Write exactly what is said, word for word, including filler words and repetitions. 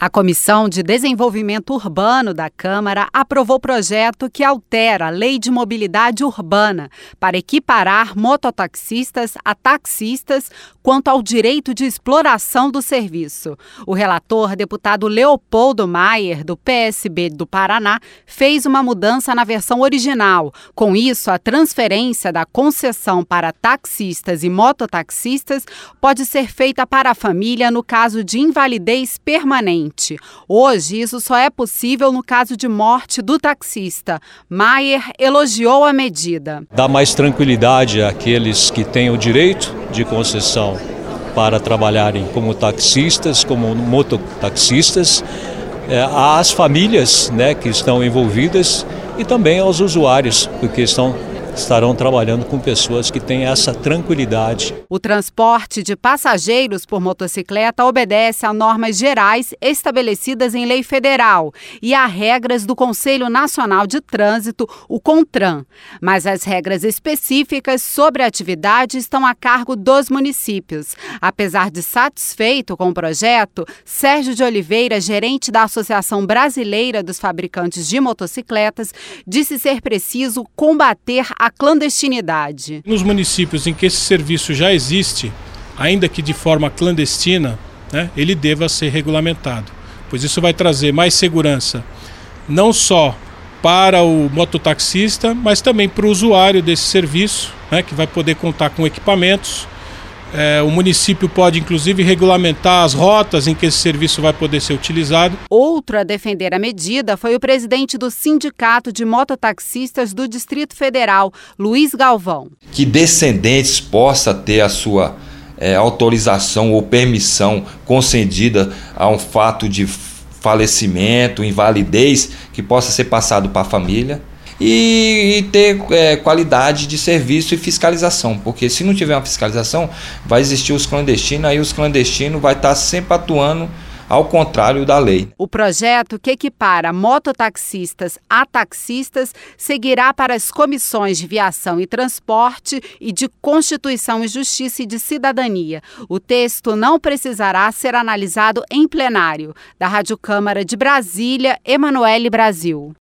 A Comissão de Desenvolvimento Urbano da Câmara aprovou projeto que altera a Lei de Mobilidade Urbana para equiparar mototaxistas a taxistas quanto ao direito de exploração do serviço. O relator, deputado Leopoldo Maier, do P S B do Paraná, fez uma mudança na versão original. Com isso, a transferência da concessão para taxistas e mototaxistas pode ser feita para a família no caso de invalidez permanente. Hoje, isso só é possível no caso de morte do taxista. Maier elogiou a medida. Dá mais tranquilidade àqueles que têm o direito de concessão para trabalharem como taxistas, como mototaxistas, às famílias, né, que estão envolvidas e também aos usuários, porque estão estarão trabalhando com pessoas que têm essa tranquilidade. O transporte de passageiros por motocicleta obedece a normas gerais estabelecidas em lei federal e a regras do Conselho Nacional de Trânsito, o CONTRAN. Mas as regras específicas sobre a atividade estão a cargo dos municípios. Apesar de satisfeito com o projeto, Sérgio de Oliveira, gerente da Associação Brasileira dos Fabricantes de Motocicletas, disse ser preciso combater a clandestinidade. Nos municípios em que esse serviço já existe, ainda que de forma clandestina, né, ele deva ser regulamentado, pois isso vai trazer mais segurança, não só para o mototaxista, mas também para o usuário desse serviço, né, que vai poder contar com equipamentos. É, o município pode, inclusive, regulamentar as rotas em que esse serviço vai poder ser utilizado. Outro a defender a medida foi o presidente do Sindicato de Mototaxistas do Distrito Federal, Luiz Galvão. Que descendentes possa ter a sua é, autorização ou permissão concedida a um fato de falecimento, invalidez, que possa ser passado para a família. E, e ter é, qualidade de serviço e fiscalização, porque se não tiver uma fiscalização, vai existir os clandestinos, aí os clandestinos vai estar sempre atuando ao contrário da lei. O projeto, que equipara mototaxistas a taxistas, seguirá para as comissões de viação e transporte e de Constituição e Justiça e de Cidadania. O texto não precisará ser analisado em plenário. Da Rádio Câmara de Brasília, Emanuele Brasil.